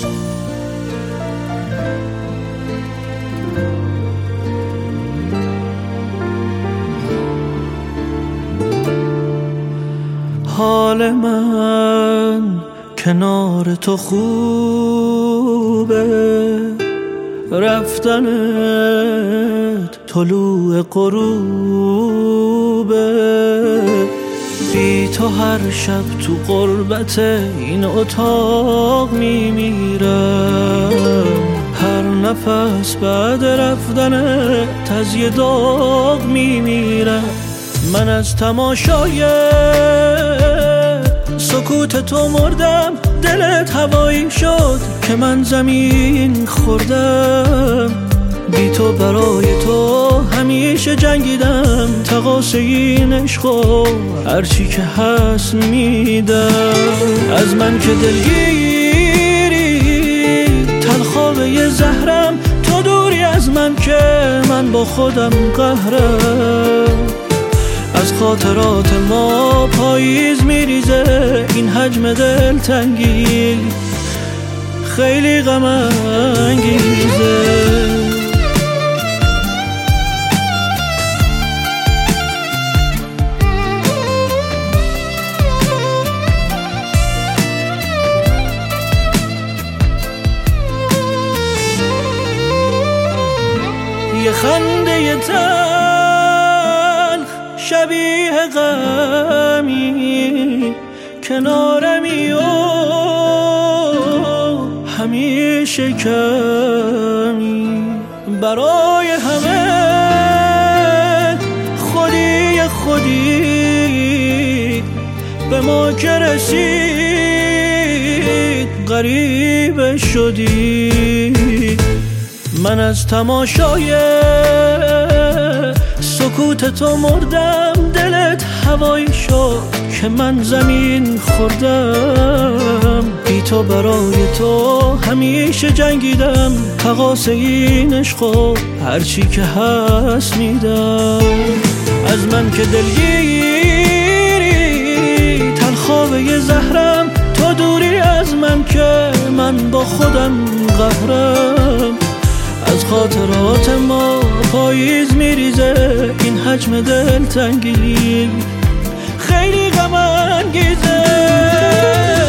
حال من کنار تو خوبه، رفتنت طلوع غروبه. بی تو هر شب تو غربت این اتاق میمیرم، هر نفس بعد رفتنت از یه داغ میمیرم. من از تماشای سکوت تو مردم، دلت هوایی شد که من زمین خوردم. بی تو برای تو همیشه جنگیدم، تقاص این عشقو هرچی که هست میدم. از من که دلگیری تلخواب یه زهرم، تو دوری از من که من با خودم قهرم. از خاطرات ما پاییز میریزه این حجم دلتنگی، خیلی غم انگیزه. یه خنده تلخ شبیه غمی کنارمی و همیشه کمی. برای همه خودی به ما که رسید غریب شدی. من از تماشای سکوت تو مردم، دلت هوایی شد که من زمین خوردم. بی تو برای تو همیشه جنگیدم، تقاص این عشقو هرچی که هست میدم. از من که دلگیری تلخواب یه زهرم، تو دوری از من که من با خودم قهرم. از خاطرات ما پاییز میریزه این حجم دلتنگی، خیلی غم انگیزه.